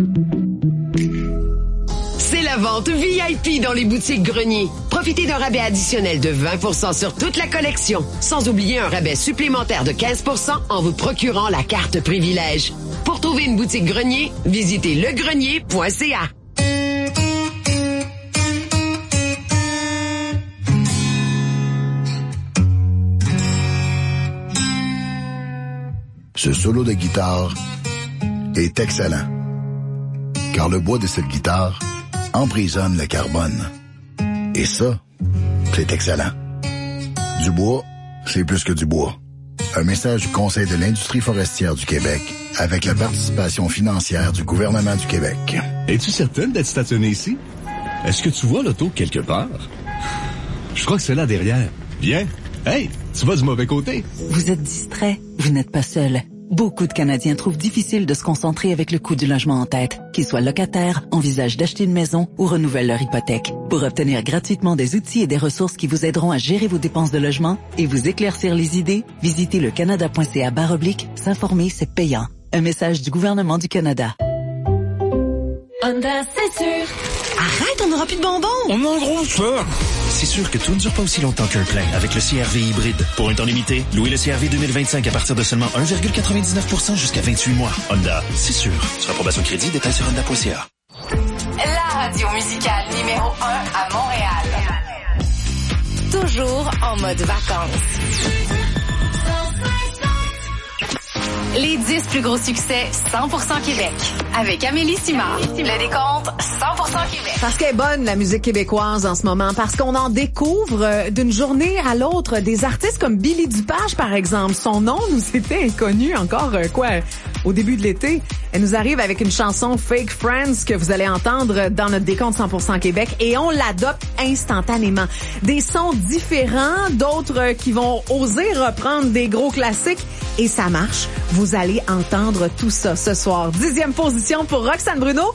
C'est la vente V I P dans les boutiques Grenier. Profitez d'un rabais additionnel de vingt pour cent sur toute la collection, sans oublier un rabais supplémentaire de quinze pour cent en vous procurant la carte privilège. Pour trouver une boutique Grenier, visitez le grenier point c a. Ce solo de guitare est excellent, car le bois de cette guitare emprisonne le carbone. Et ça, c'est excellent. Du bois, c'est plus que du bois. Un message du Conseil de l'industrie forestière du Québec avec la participation financière du gouvernement du Québec. Es-tu certaine d'être stationnée ici? Est-ce que tu vois l'auto quelque part? Je crois que c'est là derrière. Bien. Hey, tu vas du mauvais côté. Vous êtes distrait, vous n'êtes pas seul. Beaucoup de Canadiens trouvent difficile de se concentrer avec le coût du logement en tête. Qu'ils soient locataires, envisagent d'acheter une maison ou renouvellent leur hypothèque. Pour obtenir gratuitement des outils et des ressources qui vous aideront à gérer vos dépenses de logement et vous éclaircir les idées, visitez le canada point c a barre oblique. S'informer, c'est payant. Un message du gouvernement du Canada. Honda, c'est sûr. Arrête, on n'aura plus de bonbons. On a un gros feu. C'est sûr que tout ne dure pas aussi longtemps qu'un plein avec le C R V hybride. Pour un temps limité, louez le C R V deux mille vingt-cinq à partir de seulement un virgule quatre-vingt-dix-neuf pour cent jusqu'à vingt-huit mois. Honda, c'est sûr. Sur approbation crédit, détails sur honda point c a. La radio musicale numéro un à Montréal. Toujours en mode vacances. Les dix plus gros succès cent pour cent Québec. Avec Amélie Simard. Le décompte cent pour cent Québec. Parce qu'elle est bonne, la musique québécoise, en ce moment. Parce qu'on en découvre euh, d'une journée à l'autre. Des artistes comme Billy Dupage, par exemple. Son nom nous était inconnu encore, euh, quoi, au début de l'été. Elle nous arrive avec une chanson Fake Friends que vous allez entendre dans notre décompte cent pour cent Québec. Et on l'adopte instantanément. Des sons différents, d'autres euh, qui vont oser reprendre des gros classiques. Et ça marche. Vous allez entendre tout ça ce soir. Dixième position pour Roxane Bruno.